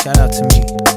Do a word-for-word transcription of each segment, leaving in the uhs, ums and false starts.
shout out to me.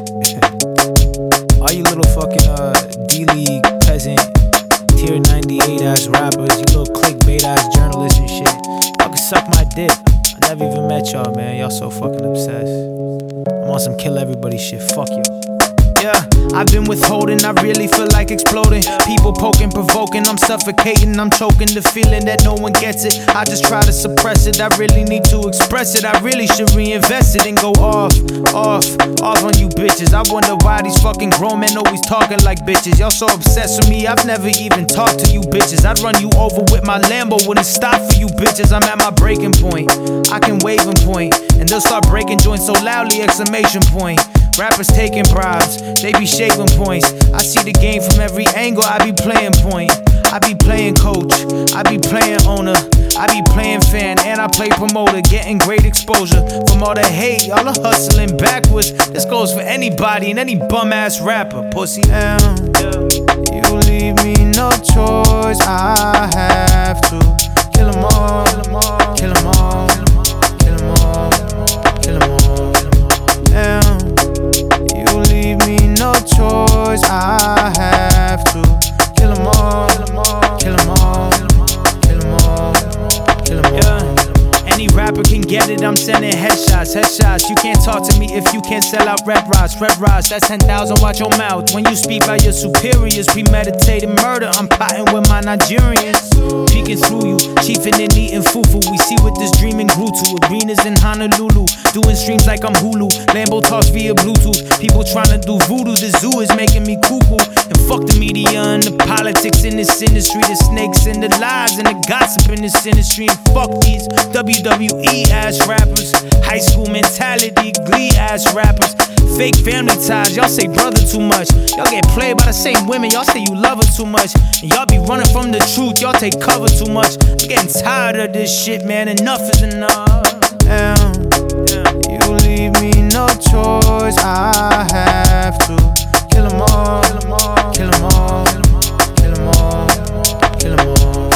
All you little fucking uh, D-League peasant, tier ninety-eight ass rappers, you little clickbait ass journalists and shit. Y'all can suck my dick. I never even met y'all, man. Y'all so fucking obsessed. I'm on some kill everybody shit. Fuck you. Yeah, I've been withholding, I really feel like exploding. People poking, provoking, I'm suffocating, I'm choking. The feeling that no one gets it, I just try to suppress it. I really need to express it, I really should reinvest it and go off, off, off on you bitches. I wonder why these fucking grown men always talking like bitches. Y'all so obsessed with me, I've never even talked to you bitches. I'd run you over with my Lambo, wouldn't stop for you bitches. I'm at my breaking point, I can wave and point, and they'll start breaking joints so loudly, exclamation point. Rappers taking bribes, they be shaving points. I see the game from every angle, I be playing point. I be playing coach, I be playing owner, I be playing fan, and I play promoter, getting great exposure from all the hate. Y'all are hustling backwards. This goes for anybody and any bum ass rapper. Pussy M, you leave me no choice. I have to kill 'em all, kill 'em all, kill 'em all, kill 'em all, kill 'em all. M, leave me no choice, I have to kill 'em all, kill 'em all, kill 'em all, kill 'em all, kill 'em all. Yeah. Any rapper can get it, I'm sending headshots, headshots. You can't talk to me if you can't sell out red rods, red rods. That's ten thousand, watch your mouth. When you speak by your superiors, premeditated murder, I'm plotting with my Nigerians. Peeking through you, chiefing and eating fufu. We see what this dreaming grew to. Arenas in Honolulu, doing streams like I'm Hulu. Lambo talks via Bluetooth. People trying to do voodoo, the zoo is making me cuckoo. And fuck the media and the politics in this industry, the snakes and the lies and the gossip in this industry. And fuck these W W E ass rappers, high school mentality, glee ass rappers, fake family ties. Y'all say brother too much. Y'all get played by the same women. Y'all say you love her too much. And y'all be running from the truth. Y'all take cover too much. I'm getting tired of this shit, man. Enough is enough. Damn, you leave me no choice. I have to kill 'em all, kill 'em all, kill 'em all, kill 'em all, kill 'em all.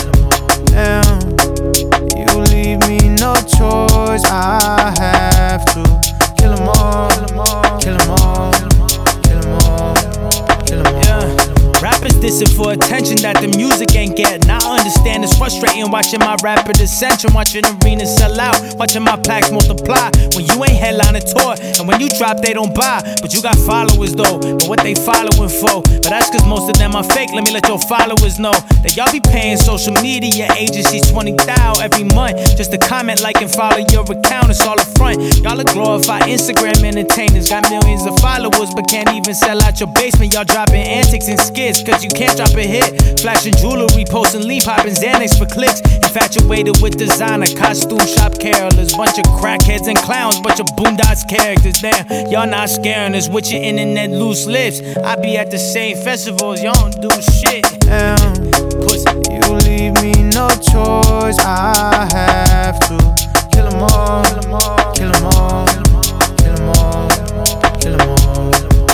Damn, you leave me no choice. I have to kill 'em all, kill 'em all, kill 'em all, kill 'em all, kill 'em all. Yeah. Rappers dissing for attention that the music ain't getting. I understand it's frustrating watching my rapper ascension, watching arenas sell out, watching my plaques multiply. When you ain't headlining tour, and when you drop they don't buy. But you got followers though, but what they following for? But that's cause most of them are fake, let me let your followers know that y'all be paying social media agencies twenty thousand every month just to comment, like, and follow your account. It's all a front. Y'all are glorified Instagram entertainers, got millions of followers but can't even sell out your basement. Y'all dropping antics and skits cause you can't drop a hit. Flashing jewelry, posting lean, popping Xanax for clicks. Infatuated with designer, costume shop carolers, bunch of crackheads and clowns, bunch of Boondocks characters. Damn, y'all not scaring us with your internet loose lips. I be at the same festivals, y'all don't do shit. Damn, pussy, you leave me no choice. I have to kill 'em all, kill 'em all, kill 'em all, kill 'em all, kill 'em all.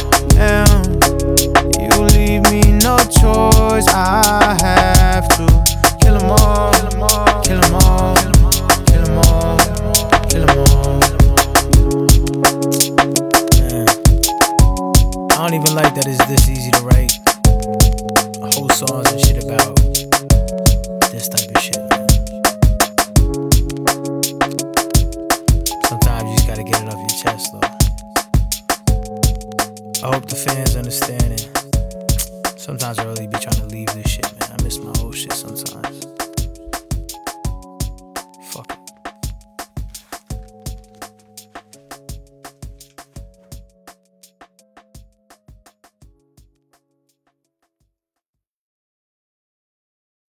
Damn, you leave me no choice. I have to kill 'em all, kill 'em all, kill 'em all, kill 'em all, kill 'em all. Man, I don't even like that it's this easy to write whole songs and shit about this type of shit, man. Sometimes you just gotta get it off your chest, though. I hope the fans understand it. Sometimes I really be trying to leave this shit, man. I miss my old shit sometimes.